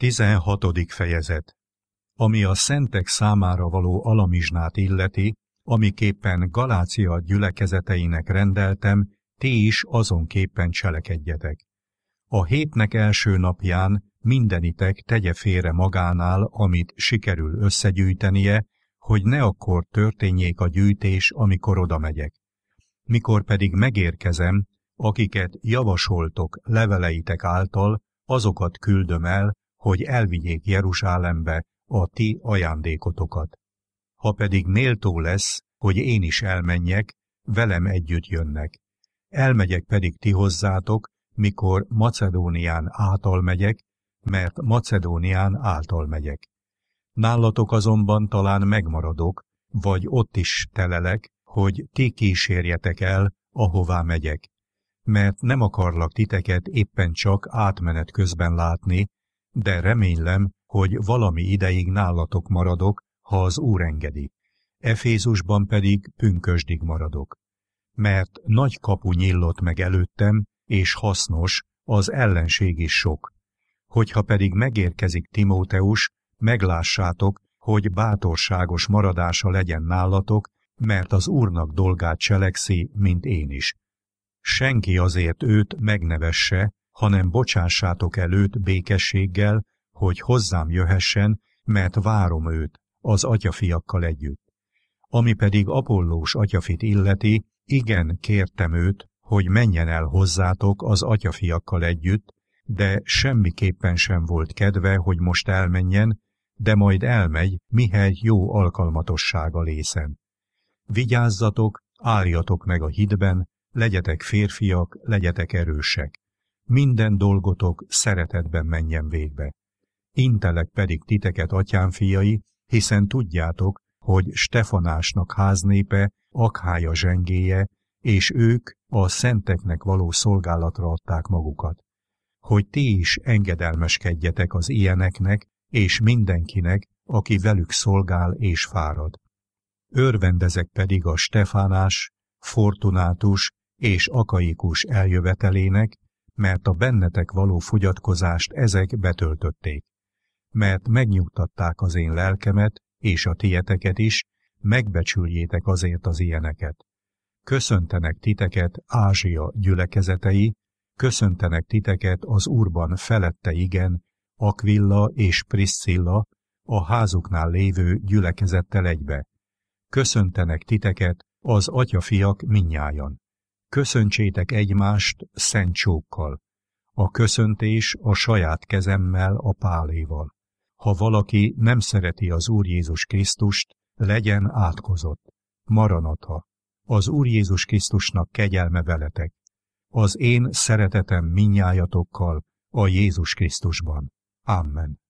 16. fejezet. Ami a szentek számára való alamizsnát illeti, amiképpen Galácia gyülekezeteinek rendeltem, ti is azonképpen cselekedjetek. A hétnek első napján mindenitek tegye félre magánál, amit sikerül összegyűjtenie, hogy ne akkor történjék a gyűjtés, amikor oda megyek. Mikor pedig megérkezem, akiket javasoltok leveleitek által, azokat küldöm el, hogy elvigyék Jeruzsálembe a ti ajándékotokat. Ha pedig méltó lesz, hogy én is elmenjek, velem együtt jönnek. Elmegyek pedig ti hozzátok, mikor Macedónián által megyek, mert Macedónián által megyek. Nálatok azonban talán megmaradok, vagy ott is telelek, hogy ti kísérjetek el, ahová megyek. Mert nem akarlak titeket éppen csak átmenet közben látni, de remélem, hogy valami ideig nálatok maradok, ha az Úr engedi. Efézusban pedig pünkösdig maradok. Mert nagy kapu nyílott meg előttem, és hasznos, az ellenség is sok. Hogyha pedig megérkezik Timóteus, meglássátok, hogy bátorságos maradása legyen nálatok, mert az Úrnak dolgát cselekszi, mint én is. Senki azért őt megnevesse, hanem bocsássátok el őt békességgel, hogy hozzám jöhessen, mert várom őt az atyafiakkal együtt. Ami pedig Apollós atyafit illeti, igen, kértem őt, hogy menjen el hozzátok az atyafiakkal együtt, de semmiképpen sem volt kedve, hogy most elmenjen, de majd elmegy, mihely jó alkalmatossága lészen. Vigyázzatok, álljatok meg a hitben, legyetek férfiak, legyetek erősek. Minden dolgotok szeretetben menjen végbe. Intelek pedig titeket, atyám fiai, hiszen tudjátok, hogy Stefanásnak háznépe Akhája zsengéje, és ők a szenteknek való szolgálatra adták magukat. Hogy ti is engedelmeskedjetek az ilyeneknek, és mindenkinek, aki velük szolgál és fárad. Örvendezek pedig a Stefánás, Fortunátus és Akaikus eljövetelének, mert a bennetek való fogyatkozást ezek betöltötték. Mert megnyugtatták az én lelkemet, és a tieteket is, megbecsüljétek azért az ilyeneket. Köszöntenek titeket Ázsia gyülekezetei, köszöntenek titeket az Úrban felette igen, Akvilla és Priscilla, a házuknál lévő gyülekezettel egybe. Köszöntenek titeket az atyafiak mindnyájan. Köszöntsétek egymást szent csókkal. A köszöntés a saját kezemmel, a páléval. Ha valaki nem szereti az Úr Jézus Krisztust, legyen átkozott. Maranatha. Az Úr Jézus Krisztusnak kegyelme veletek. Az én szeretetem mindnyájatokkal a Jézus Krisztusban. Amen.